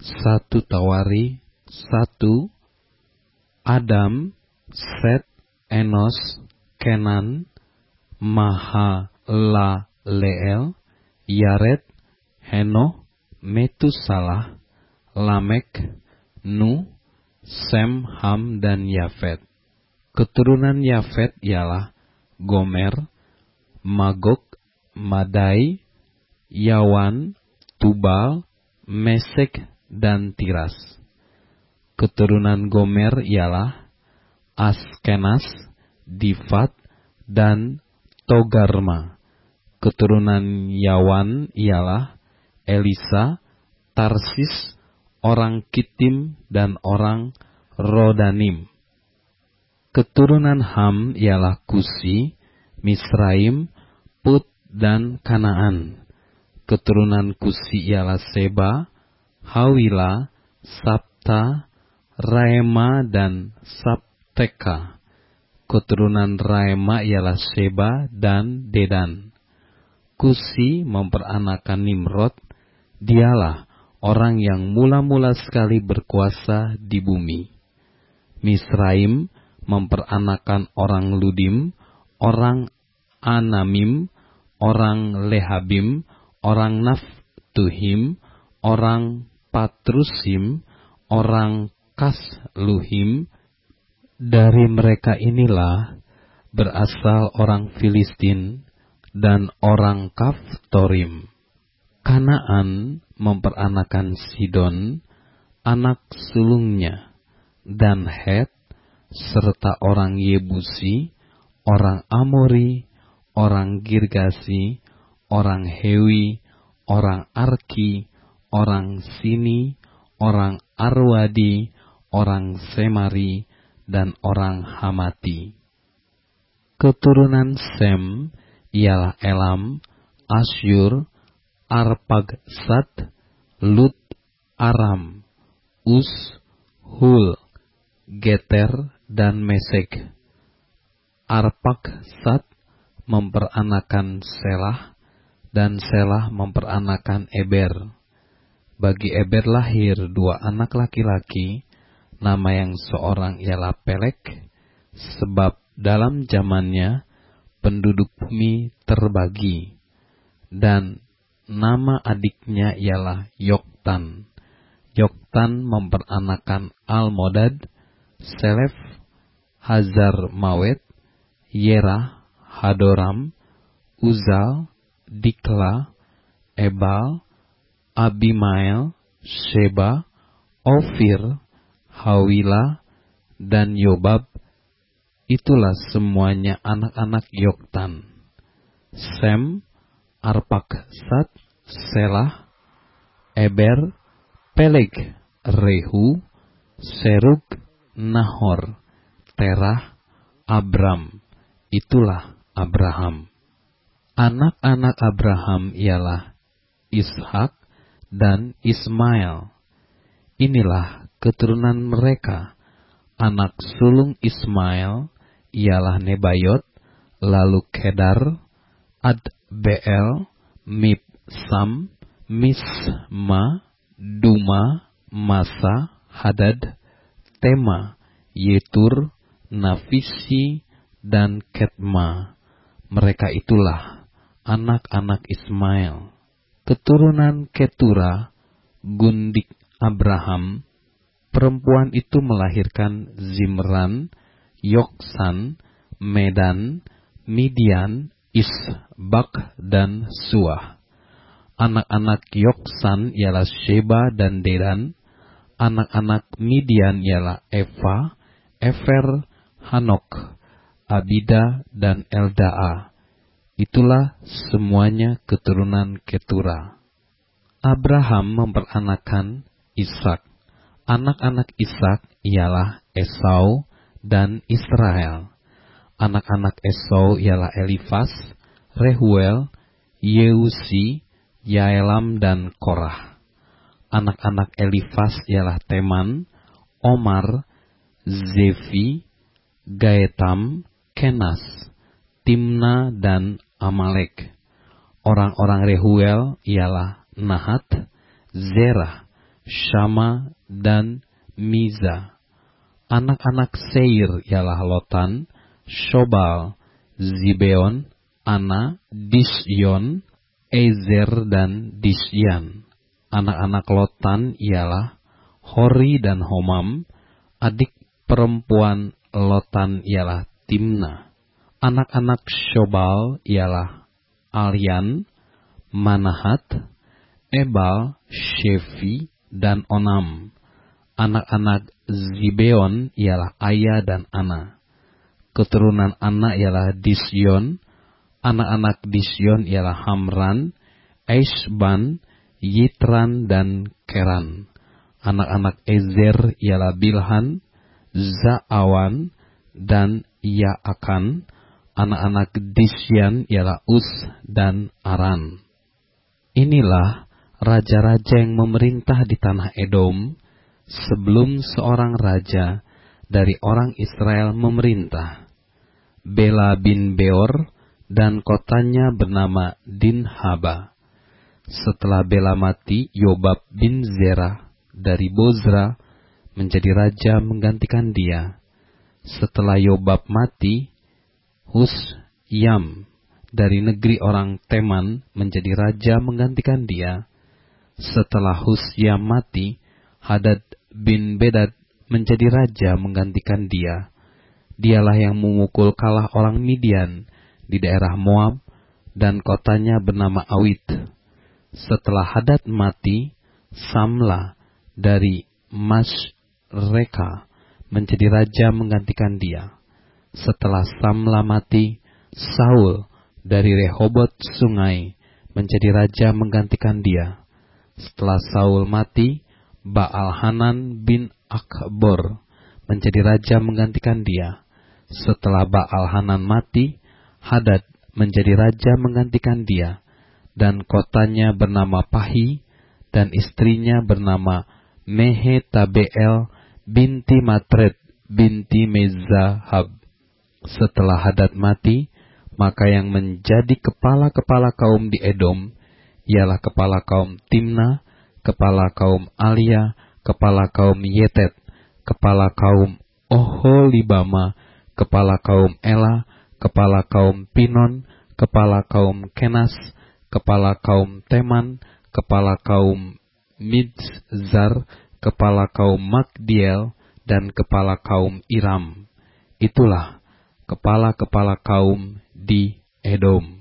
1 Tawari 1. Adam, Set, Enos, Kenan, Mahalaleel, Yared, Henoh, Metusalah, Lamek, Nuh, Sem, Ham, dan Yafet. Keturunan Yafet ialah Gomer, Magog, Madai, Yawan, Tubal, Mesek, dan Tiras. Keturunan Gomer ialah Askenas, Difat, dan Togarma. Keturunan Yawan ialah Elisa, Tarsis, orang Kitim, dan orang Rodanim. Keturunan Ham ialah Kusi, Misraim, Put, dan Kanaan. Keturunan Kusi ialah Seba, Hawila, Sabta, Raema, dan Sabteka. Keturunan Raema ialah Seba dan Dedan. Kusi memperanakan Nimrod, dialah orang yang mula-mula sekali berkuasa di bumi. Misraim memperanakan orang Ludim, orang Anamim, orang Lehabim, orang Naftuhim, orang Patrusim, orang Kasluhim. Dari mereka inilah berasal orang Filistin dan orang Kaftorim. Kanaan memperanakan Sidon, anak sulungnya, dan Het, serta orang Yebusi, orang Amori, orang Girgasi, orang Hewi, orang Arki, orang Sini, orang Arwadi, orang Semari, dan orang Hamati. Keturunan Sem ialah Elam, Asyur, Arpagsad, Lut, Aram, Us, Hul, Geter, dan Mesek. Arpagsad memperanakan Selah, dan Selah memperanakan Eber. Bagi Eber lahir 2 anak laki-laki, nama yang seorang ialah Pelek, sebab dalam zamannya penduduk bumi terbagi, dan nama adiknya ialah Yoktan. Yoktan memperanakan Almodad, Selef, Hazar Mawet, Yerah, Hadoram, Uzal, Dikla, Ebal, Abimael, Sheba, Ofir, Hawila, dan Yobab. Itulah semuanya anak-anak Yoktan. Sem, Arpaksad, Selah, Eber, Peleg, Rehu, Serug, Nahor, Terah, Abram. Itulah Abraham. Anak-anak Abraham ialah Ishak dan Ismail. Inilah keturunan mereka. Anak sulung Ismail ialah Nebayot, lalu Kedar, Adbeel, Mibsam, Misma, Duma, Masa, Hadad, Tema, Yetur, Nafisi, dan Ketma. Mereka itulah anak-anak Ismail. Keturunan Ketura, gundik Abraham. Perempuan itu melahirkan Zimran, Yoksan, Medan, Midian, Isbak, dan Suah. Anak-anak Yoksan ialah Sheba dan Dedan. Anak-anak Midian ialah Eva, Efer, Hanok, Abida, dan Eldaa. Itulah semuanya keturunan Ketura. Abraham memperanakan Ishak. Anak-anak Ishak ialah Esau dan Israel. Anak-anak Esau ialah Elifas, Rehuel, Yeusi, Yaelam, dan Korah. Anak-anak Elifas ialah Teman, Omar, Zefi, Gaetam, Kenas, Timna, dan Amalek. Orang-orang Rehuel ialah Nahat, Zerah, Syama, dan Miza. Anak-anak Seir ialah Lotan, Shobal, Zibeon, Ana, Disyon, Ezer, dan Disyan. Anak-anak Lotan ialah Hori dan Homam. Adik perempuan Lotan ialah Timna. Anak-anak Shobal ialah Alyan, Manahat, Ebal, Shefi, dan Onam. Anak-anak Zibeon ialah Aya dan Ana. Keturunan Ana ialah Disyon. Anak-anak Disyon ialah Hamran, Eishban, Yitran, dan Keran. Anak-anak Ezer ialah Bilhan, Zaawan, dan Yaakan. Anak-anak Disyan ialah Us dan Aran. Inilah raja-raja yang memerintah di tanah Edom sebelum seorang raja dari orang Israel memerintah. Bela bin Beor, dan kotanya bernama Dinhaba. Setelah Bela mati, Yobab bin Zerah dari Bozra menjadi raja menggantikan dia. Setelah Yobab mati, Husyam dari negeri orang Teman menjadi raja menggantikan dia. Setelah Husyam mati, Hadad bin Bedad menjadi raja menggantikan dia. Dialah yang memukul kalah orang Midian di daerah Moab, dan kotanya bernama Awit. Setelah Hadad mati, Samla dari Masreka menjadi raja menggantikan dia. Setelah Samla mati, Saul dari Rehobot Sungai menjadi raja menggantikan dia. Setelah Saul mati, Baal-Hanan bin Akbor menjadi raja menggantikan dia. Setelah Baal-Hanan mati, Hadad menjadi raja menggantikan dia, dan kotanya bernama Pahi, dan istrinya bernama Mehetabeel binti Matred binti Mezahab. Setelah Hadad mati, maka yang menjadi kepala-kepala kaum di Edom ialah kepala kaum Timna, kepala kaum Alia, kepala kaum Yetet, kepala kaum Oholibama, kepala kaum Ela, kepala kaum Pinon, kepala kaum Kenas, kepala kaum Teman, kepala kaum Midzar, kepala kaum Magdiel, dan kepala kaum Iram. Itulah kepala-kepala kaum di Edom.